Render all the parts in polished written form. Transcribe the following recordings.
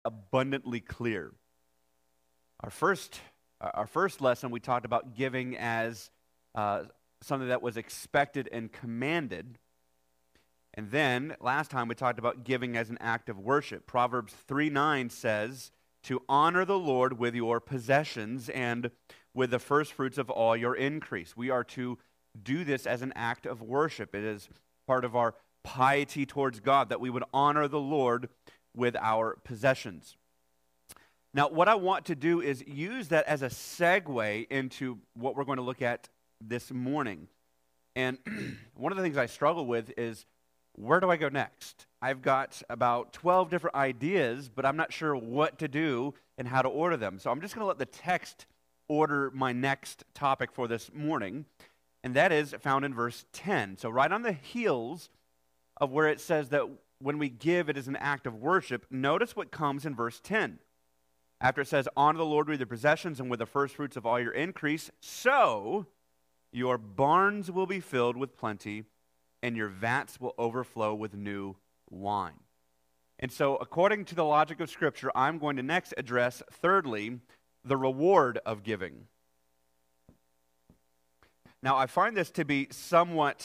abundantly clear. Our first lesson, we talked about giving as something that was expected and commanded. And then last time we talked about giving as an act of worship. Proverbs 3:9 says to honor the Lord with your possessions and with the first fruits of all your increase. We are to do this as an act of worship. It is part of our piety towards God that we would honor the Lord with our possessions. Now, what I want to do is use that as a segue into what we're going to look at this morning. And one of the things I struggle with is, where do I go next? I've got about 12 different ideas, but I'm not sure what to do and how to order them. So I'm just going to let the text order my next topic for this morning, and that is found in verse 10. So right on the heels of where it says that when we give, it is an act of worship, notice what comes in verse 10. After it says, honor the Lord with your possessions and with the first fruits of all your increase, so your barns will be filled with plenty, and your vats will overflow with new wine. And so, according to the logic of Scripture, I'm going to next address, thirdly, the reward of giving. Now, I find this to be somewhat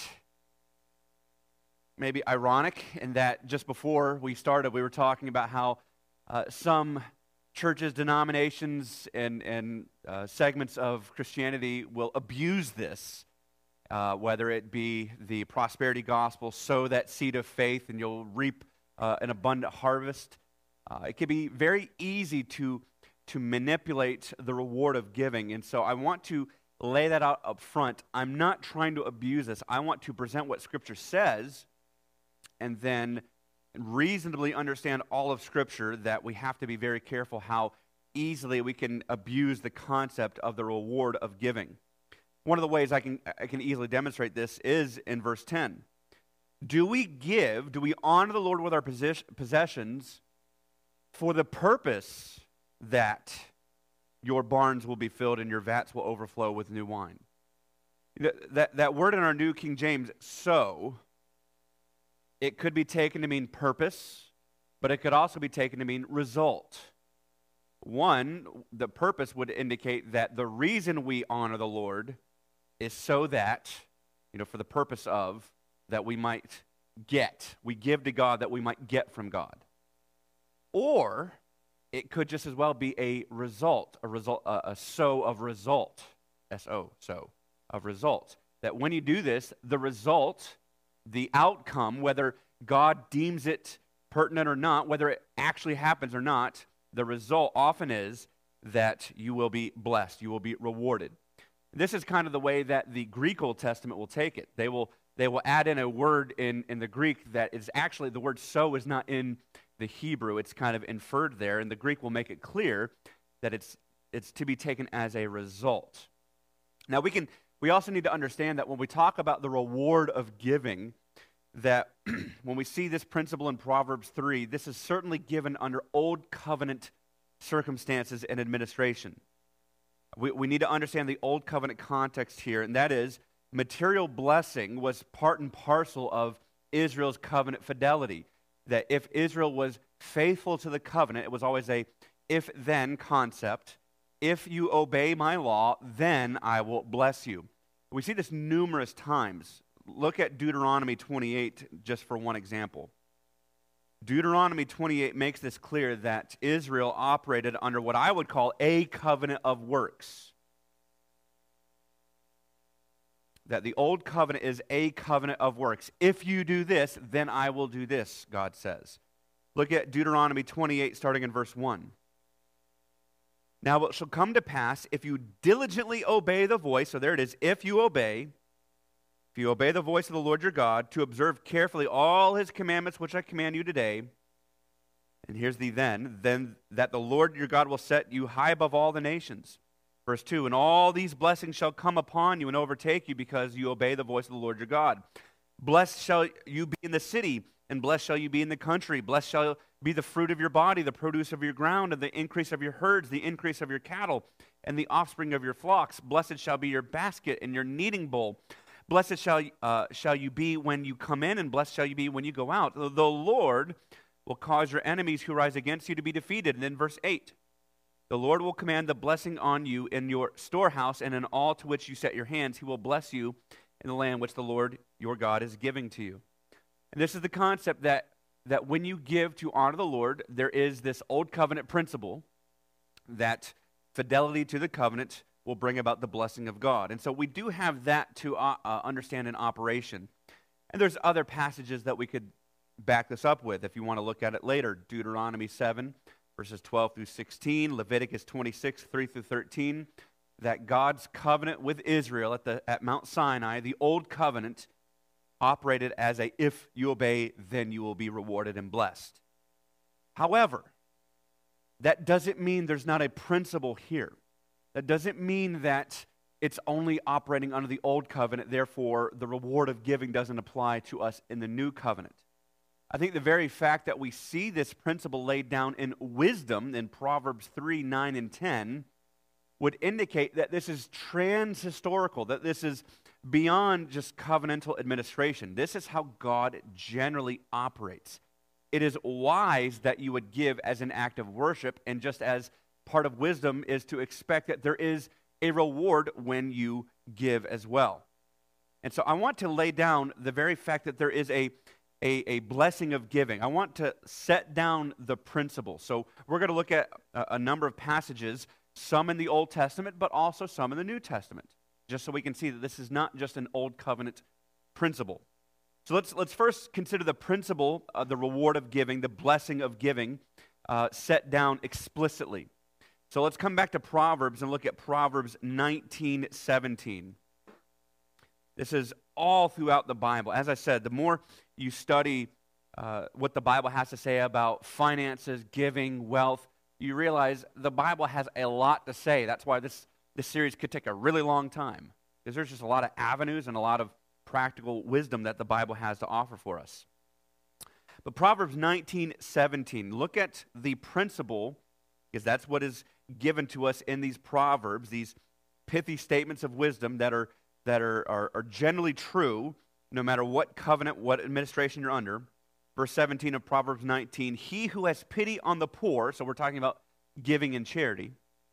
maybe ironic in that just before we started, we were talking about how some churches, denominations, and segments of Christianity will abuse this, whether it be the prosperity gospel, sow that seed of faith and you'll reap an abundant harvest. It can be very easy to manipulate the reward of giving, and so I want to lay that out up front. I'm not trying to abuse this. I want to present what Scripture says and then reasonably understand all of Scripture, that we have to be very careful how easily we can abuse the concept of the reward of giving. One of the ways I can easily demonstrate this is in verse 10. Do we honor the Lord with our possessions for the purpose that your barns will be filled and your vats will overflow with new wine? That word in our New King James, so, it could be taken to mean purpose, but it could also be taken to mean result. One, the purpose would indicate that the reason we honor the Lord is so that, for the purpose of, that we might get. We give to God that we might get from God. Or it could just as well be a result, a sow of result, S-O, sow, of result. That when you do this, the result, the outcome, whether God deems it pertinent or not, whether it actually happens or not, the result often is that you will be blessed, you will be rewarded. This is kind of the way that the Greek Old Testament will take it. They will add in a word in the Greek that is actually, the word sow is not in the Hebrew. It's kind of inferred there, and the Greek will make it clear that it's to be taken as a result. Now we also need to understand that when we talk about the reward of giving, that when we see this principle in Proverbs 3, this is certainly given under Old Covenant circumstances and administration. We need to understand the Old Covenant context here, and that is material blessing was part and parcel of Israel's covenant fidelity. That if Israel was faithful to the covenant, it was always a if-then concept. If you obey my law, then I will bless you. We see this numerous times. Look at Deuteronomy 28 just for one example. Deuteronomy 28 makes this clear that Israel operated under what I would call a covenant of works. That the old covenant is a covenant of works. If you do this, then I will do this, God says. Look at Deuteronomy 28, starting in verse 1. Now it shall come to pass, if you diligently obey the voice, so there it is, if you obey the voice of the Lord your God, to observe carefully all his commandments which I command you today, and here's the then that the Lord your God will set you high above all the nations. Verse 2, and all these blessings shall come upon you and overtake you because you obey the voice of the Lord your God. Blessed shall you be in the city, and blessed shall you be in the country. Blessed shall be the fruit of your body, the produce of your ground, and the increase of your herds, the increase of your cattle, and the offspring of your flocks. Blessed shall be your basket and your kneading bowl. Blessed shall you be when you come in, and blessed shall you be when you go out. The Lord will cause your enemies who rise against you to be defeated. And then verse 8, the Lord will command the blessing on you in your storehouse and in all to which you set your hands. He will bless you in the land which the Lord your God is giving to you. And this is the concept that when you give to honor the Lord, there is this old covenant principle that fidelity to the covenant will bring about the blessing of God. And so we do have that to understand in operation. And there's other passages that we could back this up with if you want to look at it later. Deuteronomy 7, verses 12 through 16, Leviticus 26, 3 through 13, that God's covenant with Israel at Mount Sinai, the old covenant, operated as a if you obey, then you will be rewarded and blessed. However, that doesn't mean there's not a principle here. That doesn't mean that it's only operating under the old covenant, therefore the reward of giving doesn't apply to us in the new covenant. I think the very fact that we see this principle laid down in wisdom in Proverbs 3, 9, and 10 would indicate that this is trans-historical, that this is beyond just covenantal administration. This is how God generally operates. It is wise that you would give as an act of worship, and just as part of wisdom is to expect that there is a reward when you give as well. And so I want to lay down the very fact that there is a blessing of giving. I want to set down the principle. So we're going to look at a number of passages, some in the Old Testament, but also some in the New Testament, just so we can see that this is not just an old covenant principle. So let's first consider the principle of the reward of giving, the blessing of giving, set down explicitly. So let's come back to Proverbs and look at Proverbs 19:17. This is all throughout the Bible. As I said, the more you study what the Bible has to say about finances, giving, wealth, you realize the Bible has a lot to say. That's why this series could take a really long time, because there's just a lot of avenues and a lot of practical wisdom that the Bible has to offer for us. But Proverbs 19:17, look at the principle, because that's what is given to us in these Proverbs, these pithy statements of wisdom that are generally true, no matter what covenant, what administration you're under. Verse 17 of Proverbs 19, he who has pity on the poor, so we're talking about giving and charity,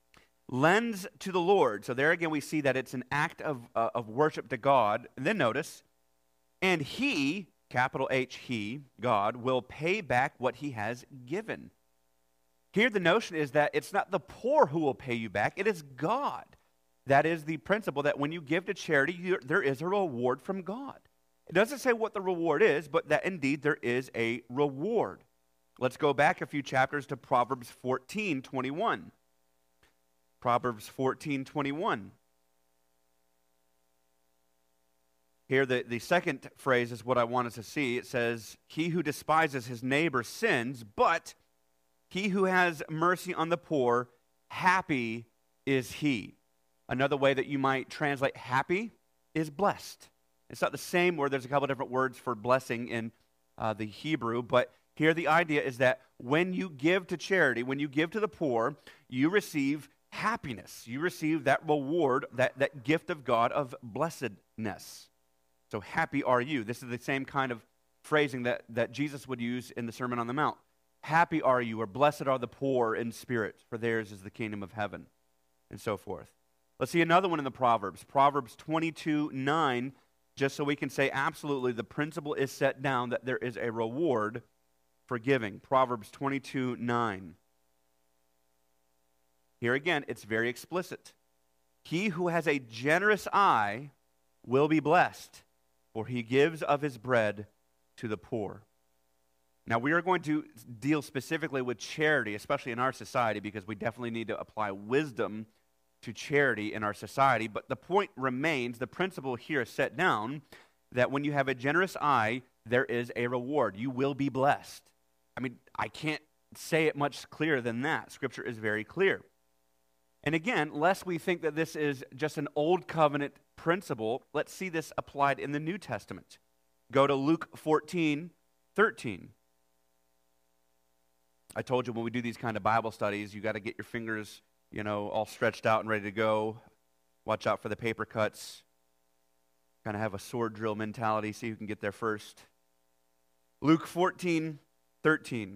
lends to the Lord. So there again we see that it's an act of worship to God. And then notice, and he, capital H, he, God, will pay back what he has given. Here the notion is that it's not the poor who will pay you back, it is God. That is the principle that when you give to charity, there is a reward from God. It doesn't say what the reward is, but that indeed there is a reward. Let's go back a few chapters to Proverbs 14:21. Proverbs 14:21. Here the second phrase is what I want us to see. It says, he who despises his neighbor sins, but he who has mercy on the poor, happy is he. Another way that you might translate happy is blessed. It's not the same word. There's a couple different words for blessing in the Hebrew, but here the idea is that when you give to charity, when you give to the poor, you receive happiness. You receive that reward, that gift of God of blessedness. So happy are you. This is the same kind of phrasing that Jesus would use in the Sermon on the Mount. Happy are you, or blessed are the poor in spirit, for theirs is the kingdom of heaven, and so forth. Let's see another one in the Proverbs. Proverbs 22:9, just so we can say absolutely the principle is set down that there is a reward for giving. Proverbs 22:9. Here again, it's very explicit. He who has a generous eye will be blessed, for he gives of his bread to the poor. Now, we are going to deal specifically with charity, especially in our society, because we definitely need to apply wisdom to charity in our society. But the point remains, the principle here is set down, that when you have a generous eye, there is a reward. You will be blessed. I mean, I can't say it much clearer than that. Scripture is very clear. And again, lest we think that this is just an old covenant principle, let's see this applied in the New Testament. Go to Luke 14:13. I told you when we do these kind of Bible studies, you got to get your fingers, all stretched out and ready to go. Watch out for the paper cuts. Kind of have a sword drill mentality, see who can get there first. Luke 14, 13.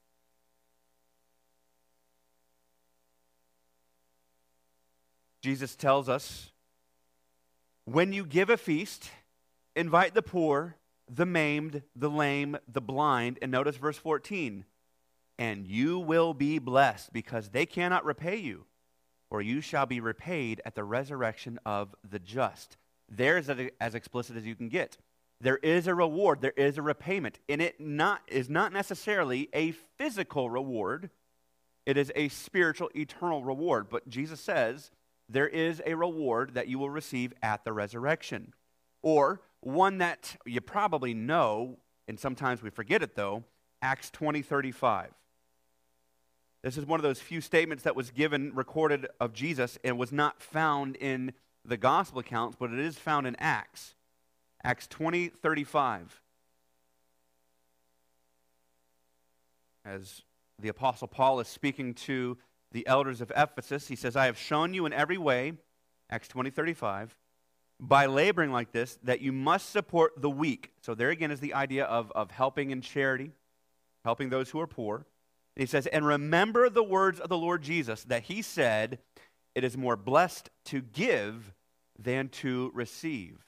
Jesus tells us, when you give a feast, invite the poor, the maimed, the lame, the blind, and notice verse 14, and you will be blessed because they cannot repay you, or you shall be repaid at the resurrection of the just. There's as explicit as you can get. There is a reward, there is a repayment, and it is not necessarily a physical reward. It is a spiritual, eternal reward. But Jesus says there is a reward that you will receive at the resurrection. Or one that you probably know, and sometimes we forget it though, Acts 20:35. This is one of those few statements that was recorded of Jesus, and was not found in the gospel accounts, but it is found in Acts. Acts 20:35. As the Apostle Paul is speaking to the elders of Ephesus, he says, I have shown you in every way, Acts 20:35, by laboring like this, that you must support the weak. So there again is the idea of helping in charity, helping those who are poor. And he says, and remember the words of the Lord Jesus, that he said, it is more blessed to give than to receive.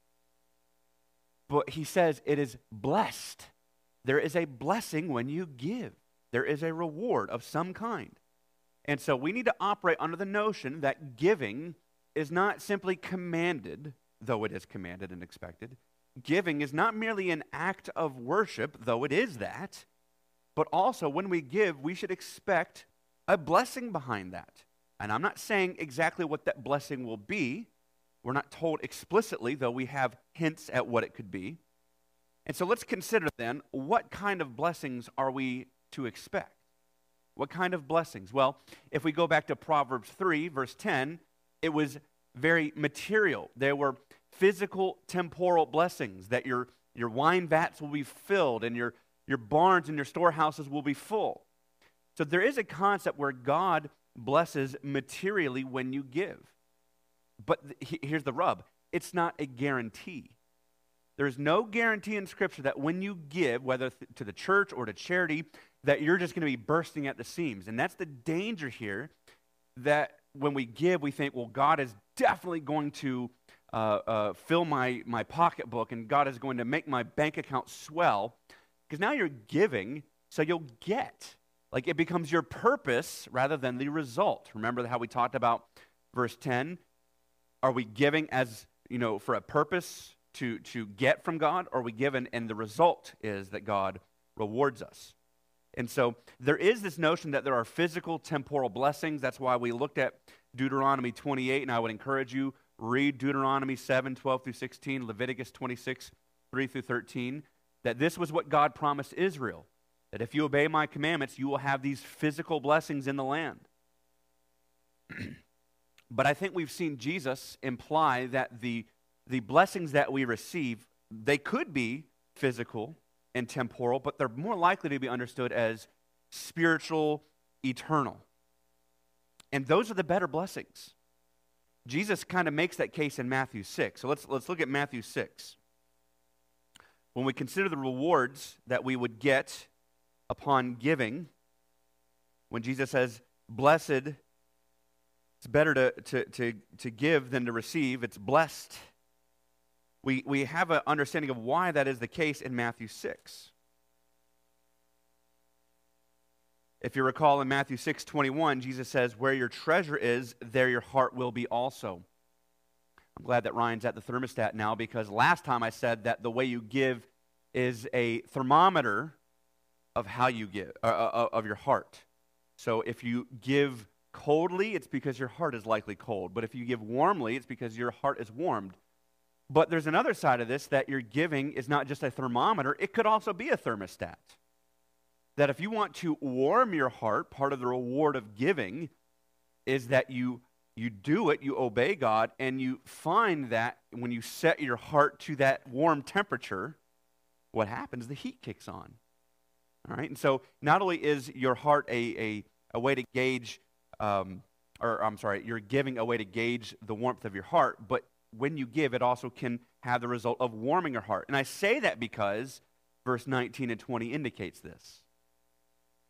But he says it is blessed. There is a blessing when you give. There is a reward of some kind. And so we need to operate under the notion that giving is not simply commanded, though it is commanded and expected. Giving is not merely an act of worship, though it is that, but also when we give, we should expect a blessing behind that. And I'm not saying exactly what that blessing will be. We're not told explicitly, though we have hints at what it could be. And so let's consider then, what kind of blessings are we to expect? What kind of blessings? Well, if we go back to Proverbs 3, verse 10, it was very material. There were physical, temporal blessings, that your wine vats will be filled, and your barns and your storehouses will be full. So there is a concept where God blesses materially when you give. But here's the rub. It's not a guarantee. There's no guarantee in Scripture that when you give, whether to the church or to charity, that you're just going to be bursting at the seams. And that's the danger here, that when we give, we think, well, God is definitely going to fill my pocketbook, and God is going to make my bank account swell. Because now you're giving, so you'll get. Like, it becomes your purpose rather than the result. Remember how we talked about verse 10? Are we giving as, for a purpose to get from God? Or are we given and the result is that God rewards us? And so there is this notion that there are physical, temporal blessings. That's why we looked at Deuteronomy 28, and I would encourage you, read Deuteronomy 7, 12 through 16, Leviticus 26, 3 through 13, that this was what God promised Israel, that if you obey my commandments, you will have these physical blessings in the land. But I think we've seen Jesus imply that the blessings that we receive, they could be physical and temporal, but they're more likely to be understood as spiritual, eternal. And those are the better blessings. Jesus kind of makes that case in Matthew 6. So let's look at Matthew 6. When we consider the rewards that we would get upon giving, when Jesus says, blessed, it's better to give than to receive, it's blessed. We have an understanding of why that is the case in Matthew 6. If you recall in Matthew 6:21, Jesus says, where your treasure is, there your heart will be also. I'm glad that Ryan's at the thermostat now, because last time I said that the way you give is a thermometer of how you give, of your heart. So if you give coldly, it's because your heart is likely cold. But if you give warmly, it's because your heart is warmed. But there's another side of this, that your giving is not just a thermometer, it could also be a thermostat. That if you want to warm your heart, part of the reward of giving is that you do it, you obey God, and you find that when you set your heart to that warm temperature, what happens? The heat kicks on. All right? And so not only is your heart a way to gauge, you're giving a way to gauge the warmth of your heart, but when you give, it also can have the result of warming your heart. And I say that because verse 19 and 20 indicates this.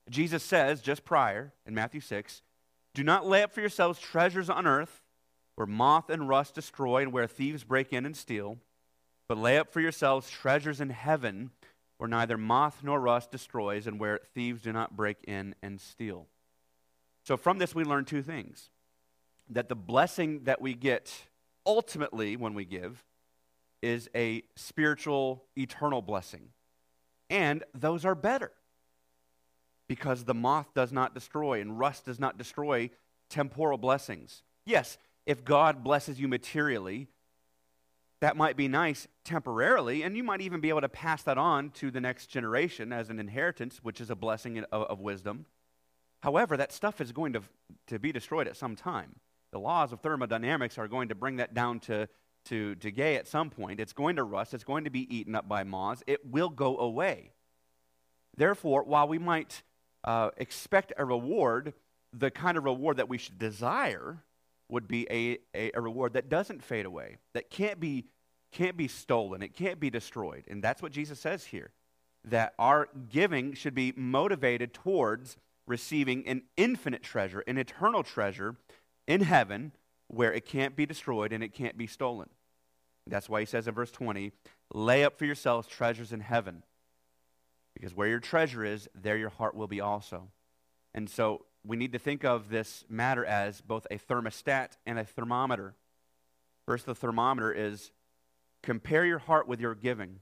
Jesus says just prior in Matthew 6, do not lay up for yourselves treasures on earth where moth and rust destroy and where thieves break in and steal, but lay up for yourselves treasures in heaven where neither moth nor rust destroys and where thieves do not break in and steal. So from this we learn two things. That the blessing that we get ultimately when we give is a spiritual, eternal blessing. And those are better because the moth does not destroy and rust does not destroy temporal blessings. Yes, if God blesses you materially, that might be nice temporarily, and you might even be able to pass that on to the next generation as an inheritance, which is a blessing of wisdom. However, that stuff is going to be destroyed at some time. The laws of thermodynamics are going to bring that down to decay at some point. It's going to rust. It's going to be eaten up by moths. It will go away. Therefore, while we might expect a reward, the kind of reward that we should desire would be a reward that doesn't fade away, that can't be stolen, it can't be destroyed. And that's what Jesus says here, that our giving should be motivated towards receiving an infinite treasure, an eternal treasure in heaven where it can't be destroyed and it can't be stolen. That's why he says in verse 20, lay up for yourselves treasures in heaven, because where your treasure is, there your heart will be also. And so we need to think of this matter as both a thermostat and a thermometer. First, the thermometer is compare your heart with your giving.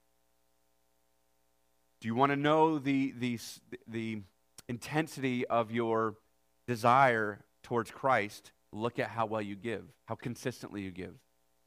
Do you want to know the intensity of your desire towards Christ? Look at how well you give, how consistently you give.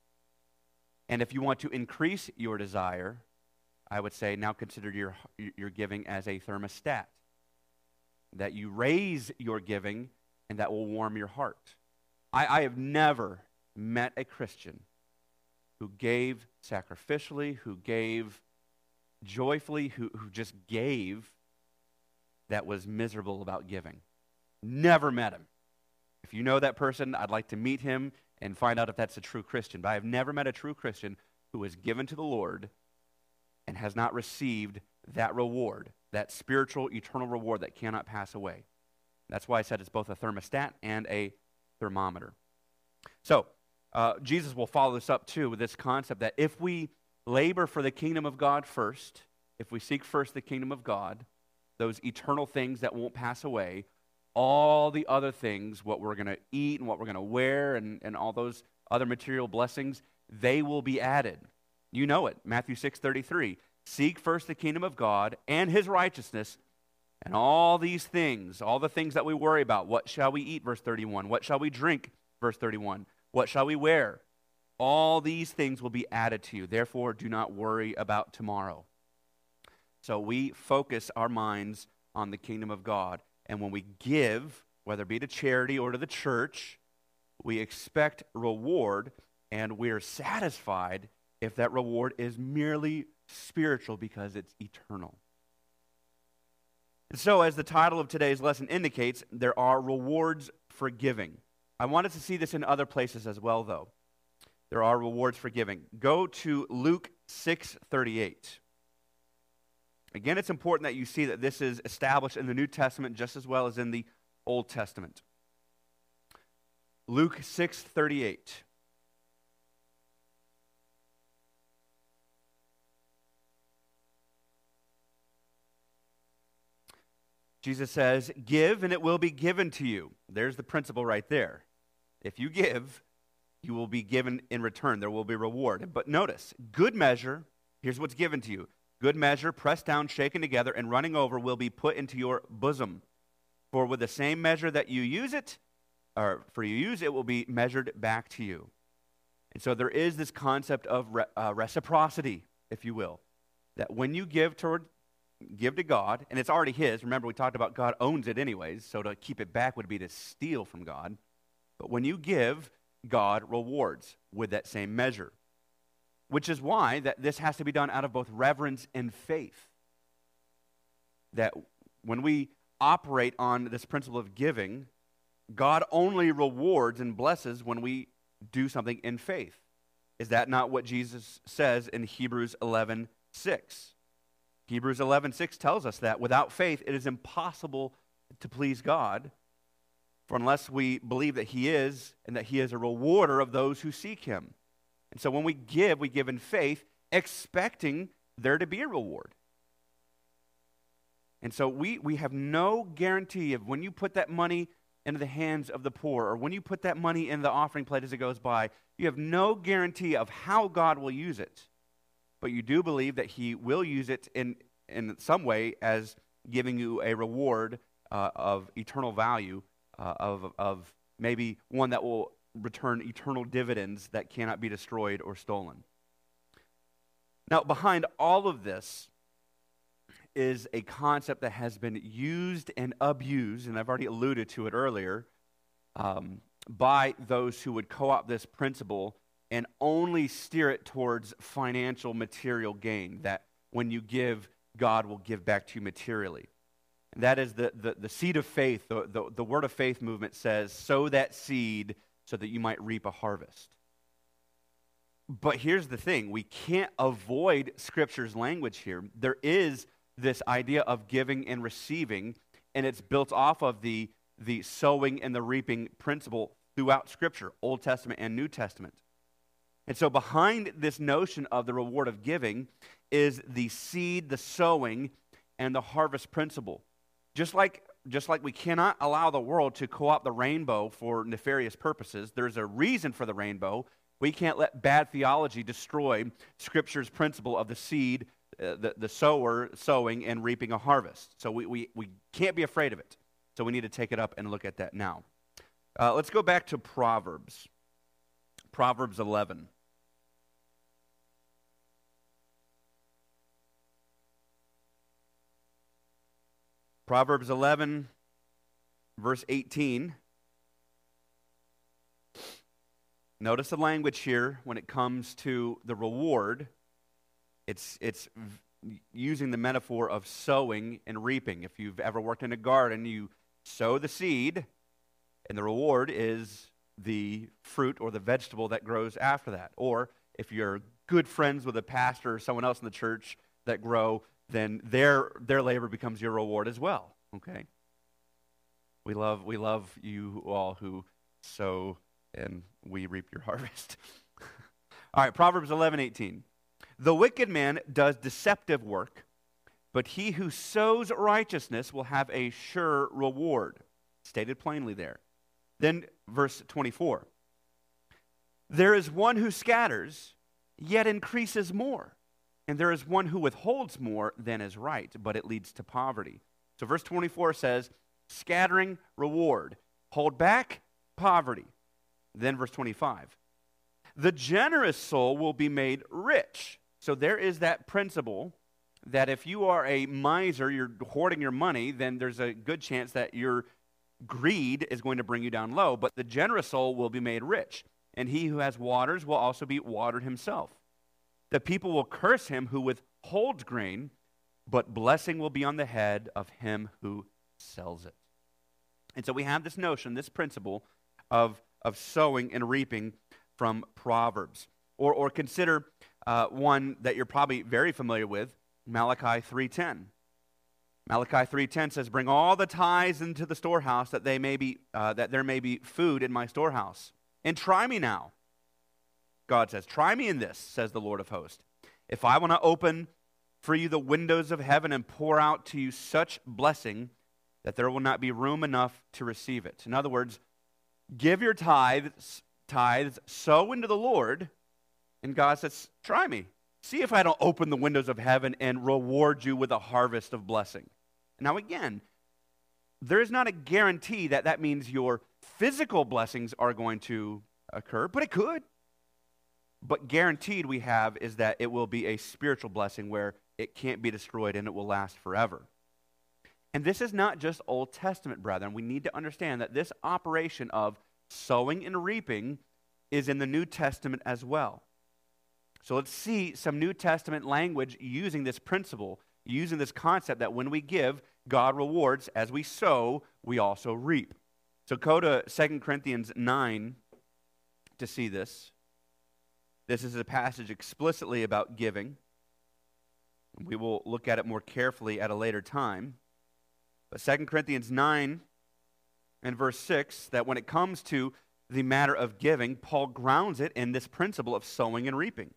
And if you want to increase your desire, I would say now consider your giving as a thermostat, that you raise your giving and that will warm your heart. I have never met a Christian who gave sacrificially, who gave joyfully, who just gave, that was miserable about giving. Never met him. If you know that person, I'd like to meet him and find out if that's a true Christian. But I have never met a true Christian who has given to the Lord and has not received that reward, that spiritual, eternal reward that cannot pass away. That's why I said it's both a thermostat and a thermometer. So, Jesus will follow this up, too, with this concept that if we labor for the kingdom of God first, if we seek first the kingdom of God, those eternal things that won't pass away, all the other things, what we're going to eat and what we're going to wear and all those other material blessings, they will be added. You know it, Matthew 6:33. Seek first the kingdom of God and his righteousness, and all these things, all the things that we worry about, what shall we eat, verse 31, what shall we drink, verse 31, what shall we wear? All these things will be added to you. Therefore, do not worry about tomorrow. So we focus our minds on the kingdom of God. And when we give, whether it be to charity or to the church, we expect reward, and we are satisfied if that reward is merely spiritual because it's eternal. And so, as the title of today's lesson indicates, there are rewards for giving. I wanted to see this in other places as well, though. There are rewards for giving. Go to Luke 6:38. Again, it's important that you see that this is established in the New Testament just as well as in the Old Testament. Luke 6:38. Jesus says, give and it will be given to you. There's the principle right there. If you give, you will be given in return. There will be reward. But notice, good measure, here's what's given to you. Good measure, pressed down, shaken together, and running over will be put into your bosom. For with the same measure that you use it, it will be measured back to you. And so there is this concept of reciprocity, if you will, that when you give to God, and it's already his. Remember, we talked about God owns it anyways, so to keep it back would be to steal from God. But when you give, God rewards with that same measure, which is why that this has to be done out of both reverence and faith. That when we operate on this principle of giving, God only rewards and blesses when we do something in faith. Is that not what Jesus says in Hebrews 11:6? Hebrews 11:6 tells us that without faith it is impossible to please God, for unless we believe that he is and that he is a rewarder of those who seek him. And so when we give in faith, expecting there to be a reward. And so we have no guarantee of when you put that money into the hands of the poor, or when you put that money in the offering plate as it goes by, you have no guarantee of how God will use it. But you do believe that he will use it in some way as giving you a reward of eternal value, of maybe one that will return eternal dividends that cannot be destroyed or stolen. Now, behind all of this is a concept that has been used and abused, and I've already alluded to it earlier, by those who would co-opt this principle and only steer it towards financial material gain, that when you give, God will give back to you materially. And that is the seed of faith. The word of faith movement says, sow that seed so that you might reap a harvest. But here's the thing. We can't avoid Scripture's language here. There is this idea of giving and receiving, and it's built off of the sowing and the reaping principle throughout Scripture, Old Testament and New Testament. And so behind this notion of the reward of giving is the seed, the sowing, and the harvest principle. Just like we cannot allow the world to co-opt the rainbow for nefarious purposes, there's a reason for the rainbow. We can't let bad theology destroy Scripture's principle of the seed, the sower sowing and reaping a harvest. So we can't be afraid of it. So we need to take it up and look at that now. Let's go back to Proverbs. Proverbs 11. Proverbs 11, verse 18. Notice the language here when it comes to the reward. It's using the metaphor of sowing and reaping. If you've ever worked in a garden, you sow the seed, and the reward is the fruit or the vegetable that grows after that. Or if you're good friends with a pastor or someone else in the church that grow, then their labor becomes your reward as well. Okay? We love you all who sow and we reap your harvest. All right, Proverbs 11:18. The wicked man does deceptive work, but he who sows righteousness will have a sure reward. Stated plainly there. Then verse 24. There is one who scatters, yet increases more. And there is one who withholds more than is right, but it leads to poverty. So verse 24 says, scattering, reward. Hold back, poverty. Then verse 25. The generous soul will be made rich. So there is that principle that if you are a miser, you're hoarding your money, then there's a good chance that your greed is going to bring you down low. But the generous soul will be made rich. And he who has waters will also be watered himself. The people will curse him who withholds grain, but blessing will be on the head of him who sells it. And so we have this notion, this principle of sowing and reaping from Proverbs. Or consider one that you're probably very familiar with, Malachi 3:10. Malachi 3:10 says, "Bring all the tithes into the storehouse, that there may be food in my storehouse. And try me now." God says, "Try me in this," says the Lord of hosts. "If I will not open for you the windows of heaven and pour out to you such blessing that there will not be room enough to receive it." In other words, give your tithes, sow into the Lord, and God says, "Try me. See if I don't open the windows of heaven and reward you with a harvest of blessing." Now again, there is not a guarantee that that means your physical blessings are going to occur, but it could. But guaranteed we have is that it will be a spiritual blessing where it can't be destroyed and it will last forever. And this is not just Old Testament, brethren. We need to understand that this operation of sowing and reaping is in the New Testament as well. So let's see some New Testament language using this principle, using this concept that when we give, God rewards. As we sow, we also reap. So go to 2 Corinthians 9 to see this. This is a passage explicitly about giving. We will look at it more carefully at a later time. But 2 Corinthians 9 and verse 6, that when it comes to the matter of giving, Paul grounds it in this principle of sowing and reaping.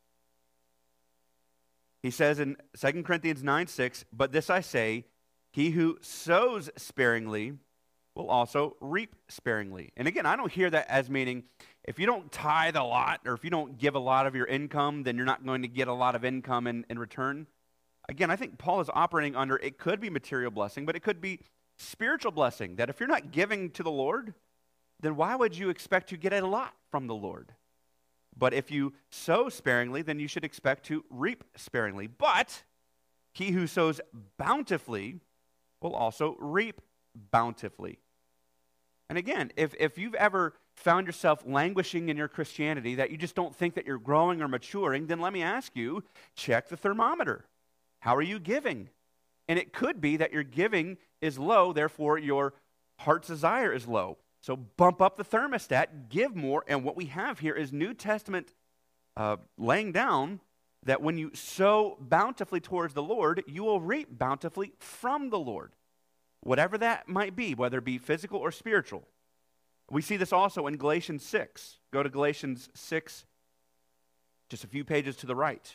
He says in 2 Corinthians 9:6, "But this I say, he who sows sparingly will also reap sparingly." And again, I don't hear that as meaning if you don't tithe a lot or if you don't give a lot of your income, then you're not going to get a lot of income in return. Again, I think Paul is operating under, it could be material blessing, but it could be spiritual blessing, that if you're not giving to the Lord, then why would you expect to get a lot from the Lord? But if you sow sparingly, then you should expect to reap sparingly. But he who sows bountifully will also reap bountifully. And again, if you've ever found yourself languishing in your Christianity, that you just don't think that you're growing or maturing, then let me ask you, check the thermometer. How are you giving? And it could be that your giving is low, therefore your heart's desire is low. So bump up the thermostat, give more, and what we have here is New Testament laying down that when you sow bountifully towards the Lord, you will reap bountifully from the Lord. Whatever that might be, whether it be physical or spiritual. We see this also in Galatians 6. Go to Galatians 6, just a few pages to the right.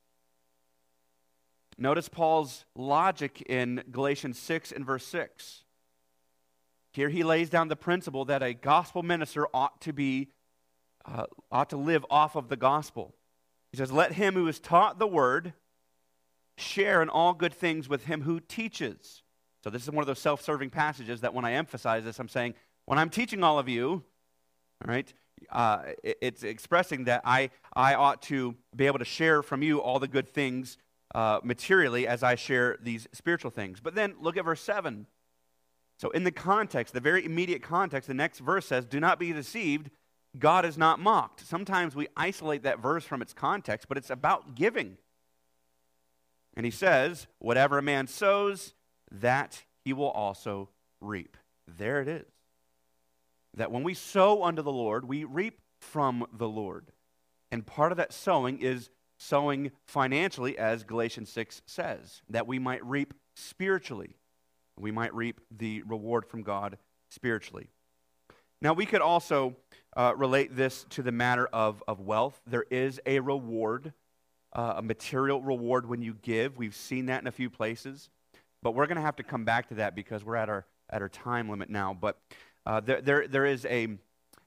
Notice Paul's logic in Galatians 6 and verse 6. Here he lays down the principle that a gospel minister ought to live off of the gospel. He says, "Let him who is taught the word share in all good things with him who teaches." So this is one of those self-serving passages that when I emphasize this, I'm saying, when I'm teaching all of you, all right, it's expressing that I ought to be able to share from you all the good things materially as I share these spiritual things. But then look at verse 7. So in the context, the very immediate context, the next verse says, "Do not be deceived, God is not mocked." Sometimes we isolate that verse from its context, but it's about giving. And he says, "Whatever a man sows, that he will also reap." There it is. That when we sow unto the Lord, we reap from the Lord. And part of that sowing is sowing financially, as Galatians 6 says, that we might reap spiritually. We might reap the reward from God spiritually. Now, we could also relate this to the matter of wealth. There is a reward, a material reward when you give. We've seen that in a few places. But we're going to have to come back to that because we're at our time limit now. But there is a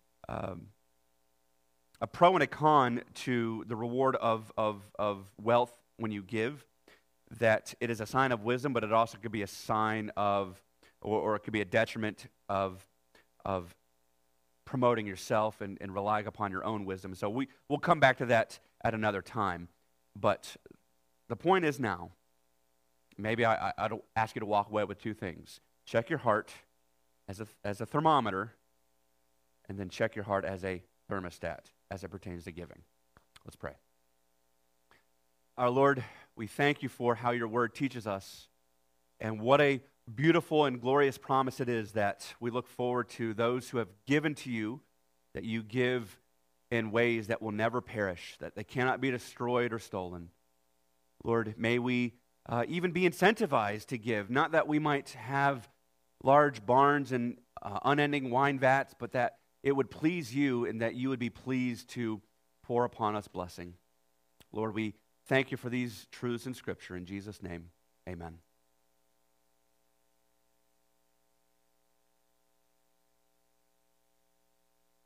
pro and a con to the reward of wealth when you give. That it is a sign of wisdom, but it also could be a sign of, or it could be a detriment of promoting yourself and relying upon your own wisdom. So we'll come back to that at another time. But the point is now, maybe I'd ask you to walk away with two things. Check your heart as a thermometer, and then check your heart as a thermostat as it pertains to giving. Let's pray. Our Lord, we thank you for how your word teaches us, and what a beautiful and glorious promise it is that we look forward to those who have given to you, that you give in ways that will never perish, that they cannot be destroyed or stolen. Lord, may we even be incentivized to give, not that we might have large barns and unending wine vats, but that it would please you and that you would be pleased to pour upon us blessing. Lord, we thank you for these truths in Scripture. In Jesus' name, amen.